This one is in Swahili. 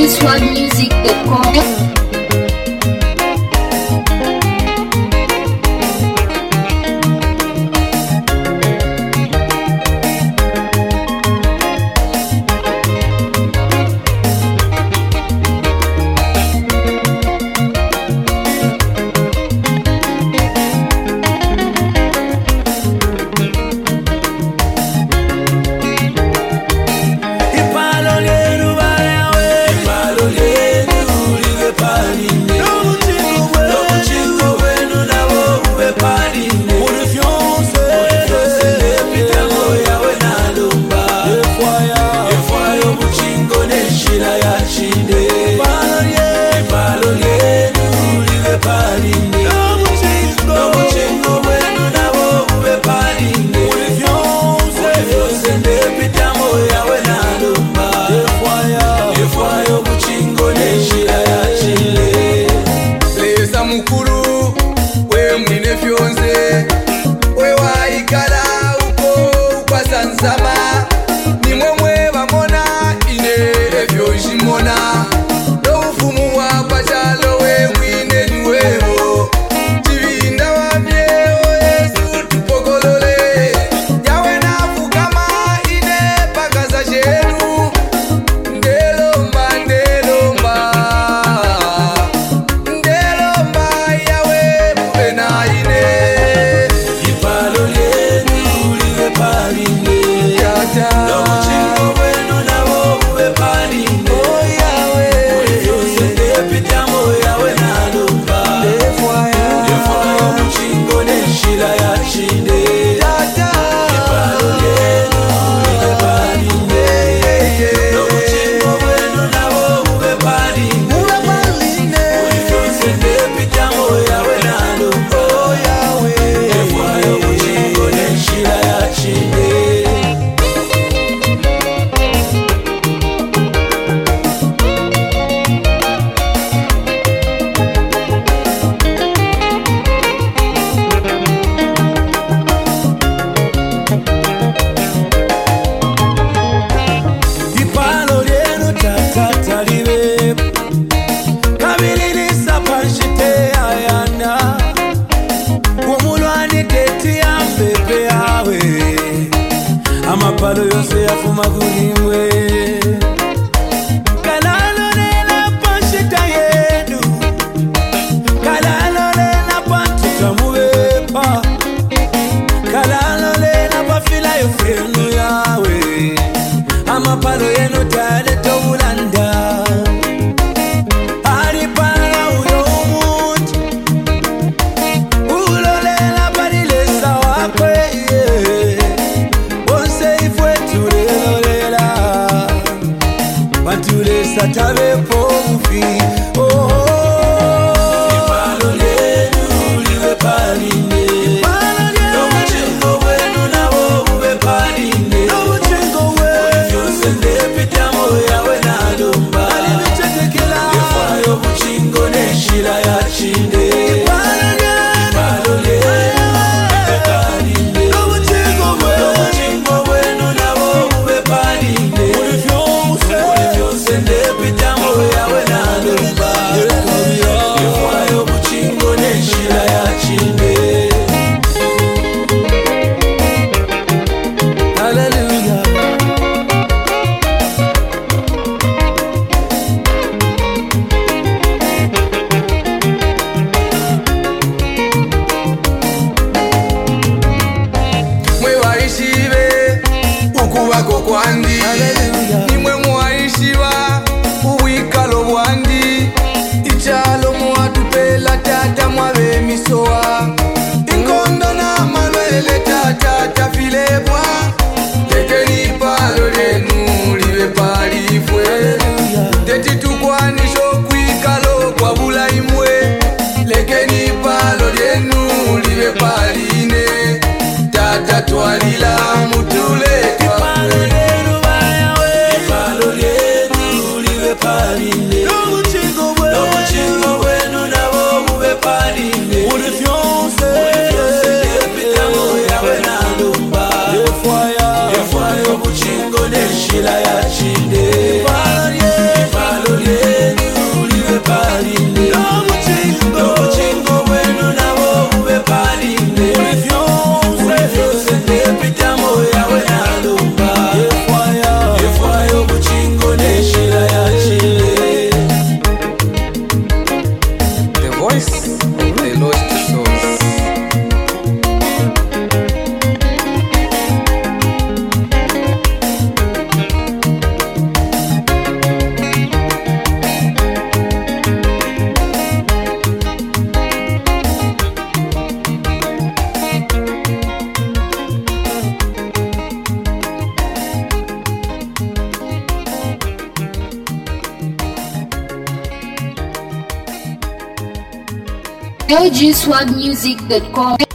swagmusic.com. Amapalo yose yafuma kulimwe Kalalo nena panshita yedu Kalalo nena pantuta muwepa Kalalo nena pafila yofrenu yawe Amapalo yenu tade towulanda Aripala uyo umuti Ulolela badilesa wakwe Batulesa tabe pofi oh Ipalo lenu liwe paline Lomu chingo wenu na wo uwe paline Lomu chingo wenu Yose ndepita moya wena lumba Alimichetekela Yefayo buchingo neshila ya chinde Ipalo lenu liwe paline Lomu chingo wenu na wo uwe paline Kwandi nimwe mwaishiwa uwikalo bwandi ichalo mwatupela tata mwabe misoa inkondo na manwele tata tafilebwa tekeni palo lenu libe palifwe teti tukwanisho kwikalo kwa bula imwe lekeni palo lenu libe paline tata twalila mutule Paline, Lomu chingo wenu na wo uwe paline. Ulifyonse, depita moya wena lumba. Yefayo buchingo neshila ya chinde. Ipalo OGSwagmusic.com.